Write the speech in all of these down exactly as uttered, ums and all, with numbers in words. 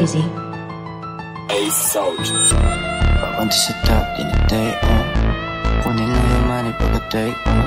crazy. A soldier. Papunta sa top, di na take off. Kunin lang yung money pagka-take off.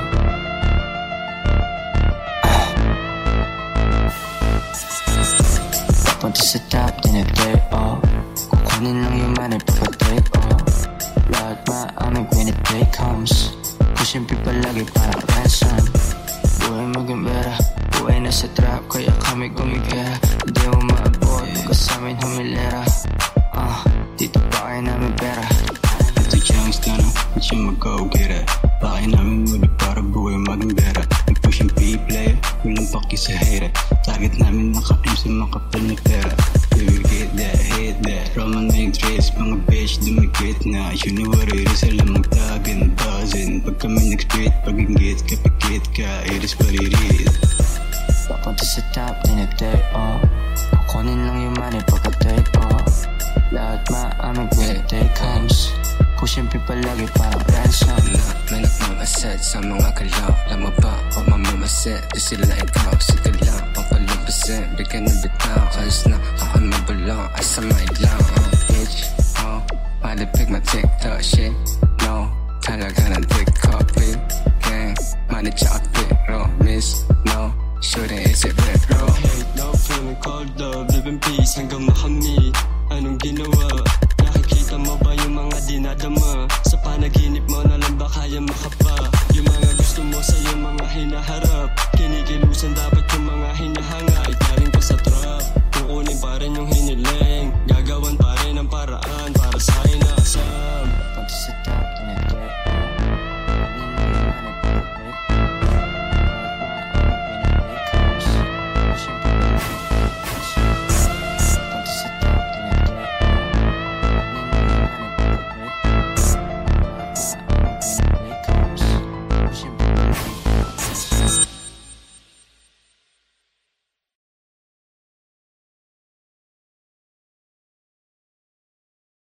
Papunta sa top, di na take off. Kukunin lang yung money pagka-take off. Lahat maaaming pinitake homes. Pushing people lagi parang ransom. Buhay magambera, buhay na sa trap, kaya kami gumigera. Hindi mo maabot, huwag sa amin humilera. Ah, uh, dito pa kaya namin pera. At the chance na no, at yung mag-go get it. Bakay namin muli para buhay magambera. May pushing P-player, walang paki sa hater. Target namin naka-aim sa mga kapal na pera. We will get that, hit that. Roman make trace, mga bitch dumikit na. You know what it is, alam magtagan, buzzin'. Pag kami nag-spit, pag-ingit, kapikit ka, it is what it is. Papunta sa top, di nag-take off. Kukunin lang yung money pagka-take off. Lahat maaming pinag-take homes. Pushing people lagi parang ransom. May nagmamaset sa mga kalaw. Lama ba o mamamaset? Di sila ikaw, sige lang pampalabasin. Bigyan ng bitaw, ayos na kakamabulong. Ay sa may lang, oh bitch, oh malipig ma-tiktok shit, no talaga ng TikTok, big gang. Money tsaka pero miss, no shooting is it red, bro. No hate, no feeling cold love, live in peace hanggang makamit. Anong ginawa? Nakikita mo ba yung mga dinadama? Sa panaginip mo na lang ba kaya makapa? Yung mga gusto mo sa yung mga hinaharap. Kinikilusan dapat yung mga hinahangay. Galing pa sa trap, kukunin pa rin yung hiniling. Gagawan pa rin ang paraan para sa inasam. Papunta sa top,